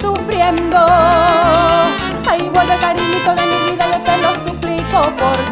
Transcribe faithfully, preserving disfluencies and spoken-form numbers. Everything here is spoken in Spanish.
sufriendo. Ay, vuelve cariñito de mi vida, yo te lo suplico por